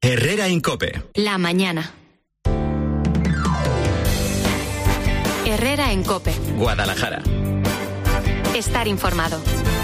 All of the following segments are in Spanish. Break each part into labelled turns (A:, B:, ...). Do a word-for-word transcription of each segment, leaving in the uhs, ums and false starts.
A: Herrera en COPE.
B: La mañana. Herrera en COPE.
A: Guadalajara.
B: Estar informado.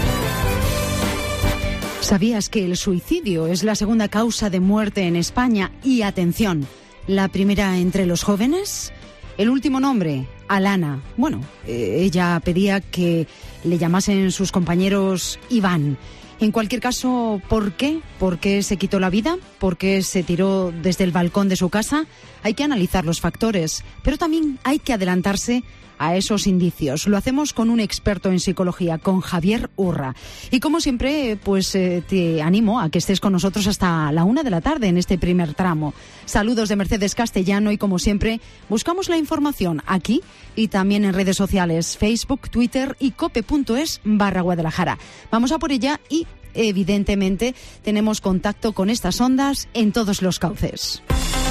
C: ¿Sabías que el suicidio es la segunda causa de muerte en España? Y atención, la primera entre los jóvenes. El último nombre, Alana. Bueno, eh, ella pedía que le llamasen sus compañeros Iván. En cualquier caso, ¿por qué? ¿Por qué se quitó la vida? ¿Por qué se tiró desde el balcón de su casa? Hay que analizar los factores, pero también hay que adelantarse a esos indicios. Lo hacemos con un experto en psicología, con Javier Urra. Y como siempre, pues eh, te animo a que estés con nosotros hasta la una de la tarde en este primer tramo. Saludos de Mercedes Castellano y como siempre, buscamos la información aquí y también en redes sociales, Facebook, Twitter y cope.es barra Guadalajara. Vamos a por ella y, evidentemente, tenemos contacto con estas ondas en todos los cauces.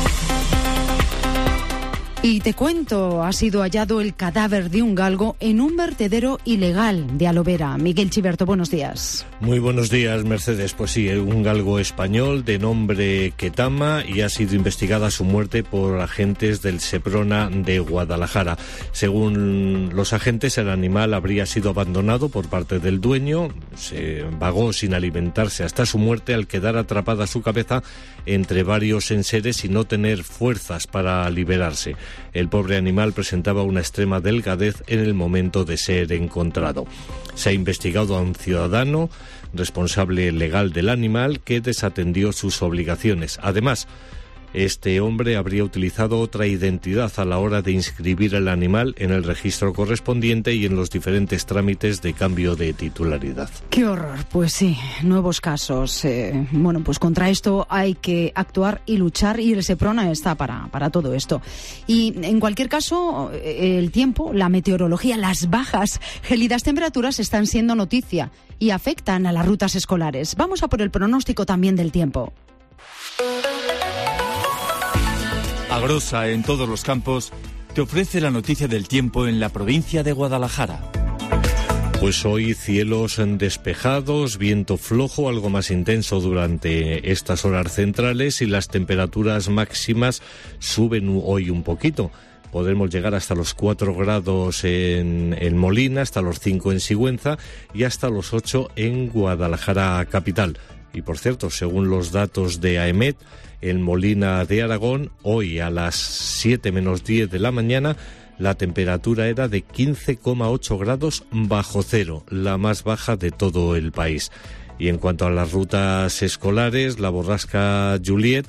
C: Y te cuento, ha sido hallado el cadáver de un galgo en un vertedero ilegal de Alovera. Miguel Chiverto, buenos días.
D: Muy buenos días, Mercedes. Pues sí, un galgo español de nombre Ketama y ha sido investigada su muerte por agentes del Seprona de Guadalajara. Según los agentes, el animal habría sido abandonado por parte del dueño, se vagó sin alimentarse hasta su muerte al quedar atrapada su cabeza entre varios enseres y no tener fuerzas para liberarse. El pobre animal presentaba una extrema delgadez en el momento de ser encontrado. Se ha investigado a un ciudadano responsable legal del animal que desatendió sus obligaciones. Además, este hombre habría utilizado otra identidad a la hora de inscribir el animal en el registro correspondiente y en los diferentes trámites de cambio de titularidad.
C: ¡Qué horror! Pues sí, nuevos casos. Eh, bueno, pues contra esto hay que actuar y luchar y el Seprona está para, para todo esto. Y en cualquier caso, el tiempo, la meteorología, las bajas, gélidas temperaturas están siendo noticia y afectan a las rutas escolares. Vamos a por el pronóstico también del tiempo.
E: Agrosa en todos los campos te ofrece la noticia del tiempo en la provincia de Guadalajara.
D: Pues hoy cielos despejados, viento flojo, algo más intenso durante estas horas centrales y las temperaturas máximas suben hoy un poquito. Podremos llegar hasta los cuatro grados en, en Molina, hasta los cinco en Sigüenza y hasta los ocho en Guadalajara capital. Y por cierto, según los datos de AEMET, en Molina de Aragón, hoy a las siete menos diez de la mañana, la temperatura era de quince coma ocho grados bajo cero, la más baja de todo el país. Y en cuanto a las rutas escolares, la borrasca Juliet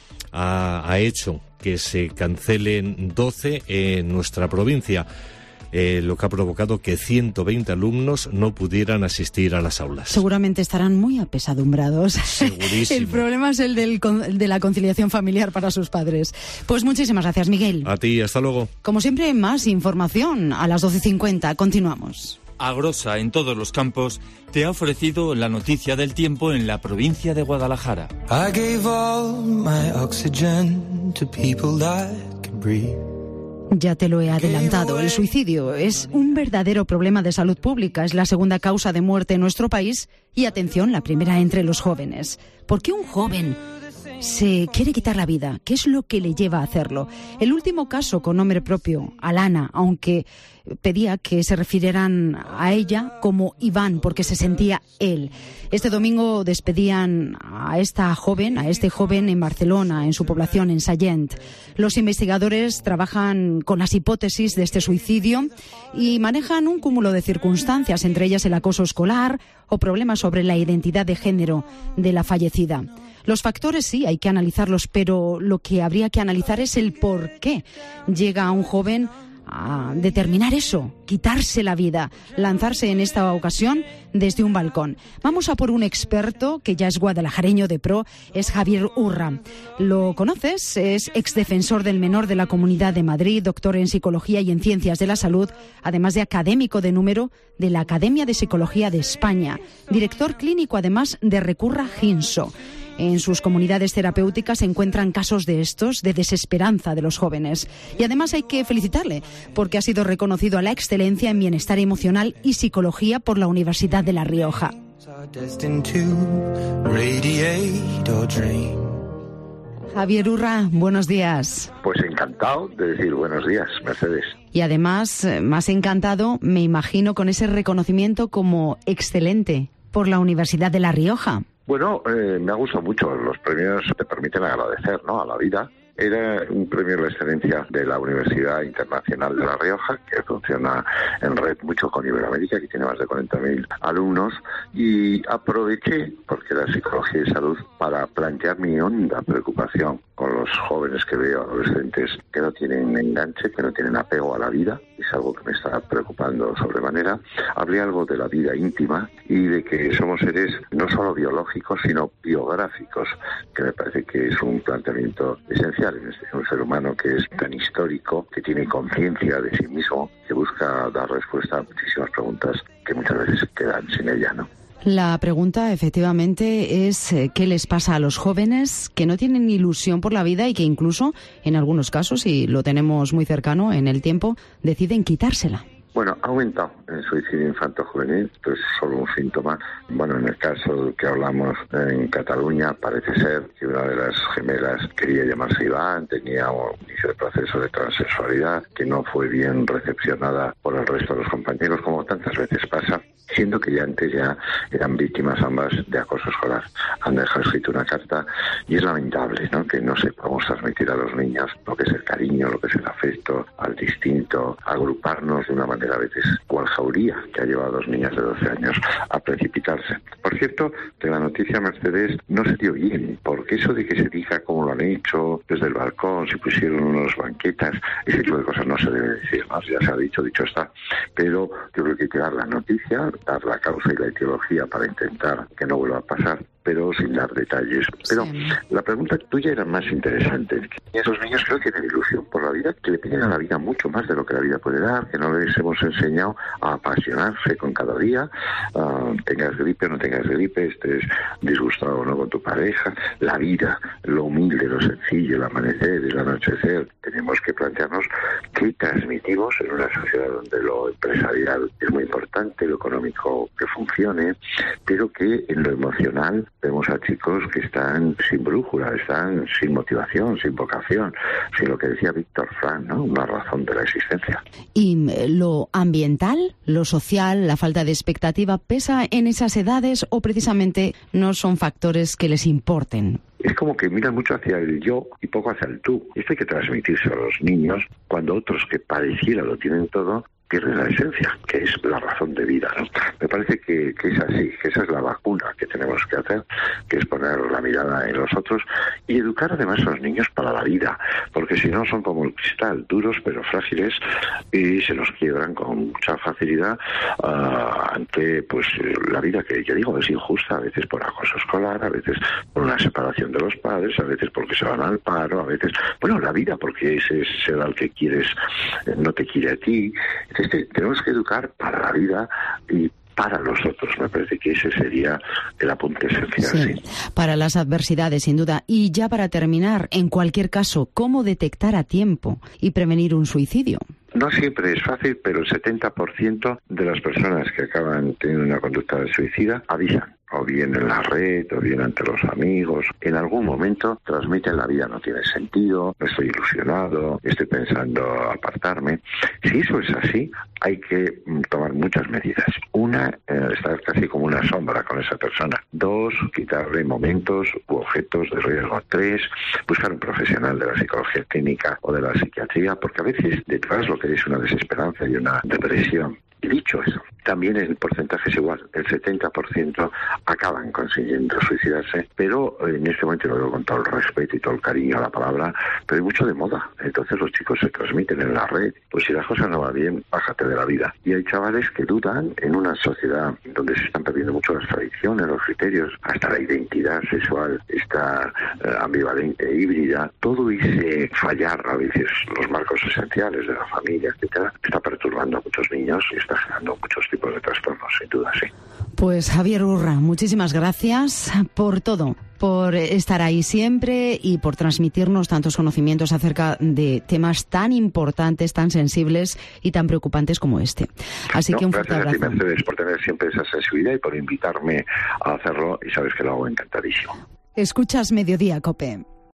D: ha, ha hecho que se cancelen doce en nuestra provincia, eh, lo que ha provocado que ciento veinte alumnos no pudieran asistir a las aulas.
C: Seguramente estarán muy apesadumbrados.
D: Segurísimo.
C: El problema es el del, de la conciliación familiar para sus padres. Pues muchísimas gracias, Miguel.
D: A ti, hasta luego.
C: Como siempre, más información a las doce cincuenta. Continuamos.
E: Agrosa en todos los campos te ha ofrecido la noticia del tiempo en la provincia de Guadalajara.
F: I gave all my oxygen to people that could breathe.
C: Ya te lo he adelantado, el suicidio es un verdadero problema de salud pública, es la segunda causa de muerte en nuestro país y, atención, la primera entre los jóvenes. ¿Por qué un joven se quiere quitar la vida? ¿Qué es lo que le lleva a hacerlo? El último caso con nombre propio, Alana, aunque pedía que se refirieran a ella como Iván porque se sentía él. Este domingo despedían a esta joven, a este joven en Barcelona, en su población, en Sallent. Los investigadores trabajan con las hipótesis de este suicidio y manejan un cúmulo de circunstancias, entre ellas el acoso escolar o problemas sobre la identidad de género de la fallecida. Los factores sí, hay que analizarlos, pero lo que habría que analizar es el por qué llega a un joven a determinar eso, quitarse la vida, lanzarse en esta ocasión desde un balcón. Vamos a por un experto que ya es guadalajareño de pro, es Javier Urra. ¿Lo conoces? Es exdefensor del menor de la Comunidad de Madrid, doctor en Psicología y en Ciencias de la Salud, además de académico de número de la Academia de Psicología de España, director clínico además de Recurra Ginso. En sus comunidades terapéuticas se encuentran casos de estos, de desesperanza de los jóvenes. Y además hay que felicitarle, porque ha sido reconocido a la excelencia en bienestar emocional y psicología por la Universidad de La Rioja. Javier Urra, buenos días.
A: Pues encantado de decir buenos días, Mercedes.
C: Y además, más encantado, me imagino, con ese reconocimiento como excelente por la Universidad de La Rioja.
A: Bueno, eh, me ha gustado mucho. Los premios te permiten agradecer, ¿no?, a la vida. Era un premio de la excelencia de la Universidad Internacional de La Rioja, que funciona en red mucho con Iberoamérica, que tiene más de cuarenta mil alumnos, y aproveché, porque era psicología y salud, para plantear mi honda preocupación con los jóvenes que veo, adolescentes que no tienen enganche, que no tienen apego a la vida. Es algo que me está preocupando sobremanera. Hablé algo de la vida íntima y de que somos seres no solo biológicos, sino biográficos, que me parece que es un planteamiento esencial en este un ser humano que es tan histórico, que tiene conciencia de sí mismo, que busca dar respuesta a muchísimas preguntas que muchas veces quedan sin ella, ¿no?
C: La pregunta, efectivamente, es ¿qué les pasa a los jóvenes que no tienen ilusión por la vida y que incluso, en algunos casos, y lo tenemos muy cercano en el tiempo, deciden quitársela?
A: Bueno, ha aumentado el suicidio infanto-juvenil, esto es solo un síntoma. Bueno, en el caso que hablamos en Cataluña, parece ser que una de las gemelas quería llamarse Iván, tenía un inicio de proceso de transexualidad que no fue bien recepcionada por el resto de los compañeros, como tantas veces pasa, siendo que ya antes ya eran víctimas ambas de acoso escolar. Han dejado escrito una carta y es lamentable, ¿no?, que no sepamos transmitir a los niños lo que es el cariño, lo que es el afecto al distinto, agruparnos de una manera a veces cual jauría que ha llevado a dos niñas de doce años a precipitarse. Por cierto, que la noticia, Mercedes, no se dio bien, porque eso de que se diga cómo lo han hecho, desde el balcón, si pusieron unas banquetas, ese tipo de cosas no se debe decir, ¿no? Ya se ha dicho, dicho está. Pero yo creo que hay que dar la noticia, dar la causa y la etiología para intentar que no vuelva a pasar, pero sin dar detalles. Pero sí, la pregunta tuya era más interesante. Esos niños creo que tienen ilusión por la vida, que le piden a la vida mucho más de lo que la vida puede dar, que no les hemos enseñado a apasionarse con cada día, uh, tengas gripe o no tengas gripe, estés disgustado o no con tu pareja. La vida, lo humilde, lo sencillo, el amanecer, el anochecer. Tenemos que plantearnos qué transmitimos en una sociedad donde lo empresarial es muy importante, lo económico que funcione, pero que en lo emocional vemos a chicos que están sin brújula, están sin motivación, sin vocación, sin lo que decía Víctor Frank, ¿no?, una razón de la existencia.
C: ¿Y lo ambiental, lo social, la falta de expectativa pesa en esas edades o precisamente no son factores que les importen?
A: Es como que miran mucho hacia el yo y poco hacia el tú. Esto hay que transmitirse a los niños cuando otros que pareciera lo tienen todo pierden la esencia, que es la razón de vida, ¿no? Me parece que, que es así, que esa es la vacuna que tenemos que hacer, que es poner la mirada en los otros y educar además a los niños para la vida, porque si no son como el cristal, duros pero frágiles y se nos quiebran con mucha facilidad uh, ante pues la vida que yo digo es injusta, a veces por acoso escolar, a veces por una separación de los padres, a veces porque se van al paro, a veces, bueno, la vida porque ese será el que quieres, no te quiere a ti. Entonces, tenemos que educar para la vida y para los otros. Me parece que ese sería el apunte esencial.
C: Sí, sí, para las adversidades, sin duda. Y ya para terminar, en cualquier caso, ¿cómo detectar a tiempo y prevenir un suicidio?
A: No siempre es fácil, pero el setenta por ciento de las personas que acaban teniendo una conducta de suicida avisan, o bien en la red, o bien ante los amigos. En algún momento transmiten la vida no tiene sentido, no estoy ilusionado, estoy pensando apartarme. Si eso es así, hay que tomar muchas medidas. Una, eh, estar casi como una sombra con esa persona. Dos, quitarle momentos u objetos de riesgo. Tres, buscar un profesional de la psicología clínica o de la psiquiatría, porque a veces detrás lo que es una desesperanza y una depresión. Y dicho eso, también el porcentaje es igual, el setenta por ciento acaban consiguiendo suicidarse, pero en este momento lo digo con todo el respeto y todo el cariño a la palabra, pero hay mucho de moda, entonces los chicos se transmiten en la red, pues si la cosa no va bien, bájate de la vida. Y hay chavales que dudan en una sociedad donde se están perdiendo mucho las tradiciones, los criterios, hasta la identidad sexual está eh, ambivalente, híbrida, todo ese fallar a veces los marcos esenciales de la familia, etcétera, está perturbando a muchos niños y está generando muchos tipos de trastornos, sin duda, sí.
C: Pues Javier Urra, muchísimas gracias por todo, por estar ahí siempre y por transmitirnos tantos conocimientos acerca de temas tan importantes, tan sensibles y tan preocupantes como este. Así no, que un fuerte abrazo.
A: Gracias a ti, Mercedes, por tener siempre esa sensibilidad y por invitarme a hacerlo, y sabes que lo hago encantadísimo.
C: Escuchas Mediodía, COPE.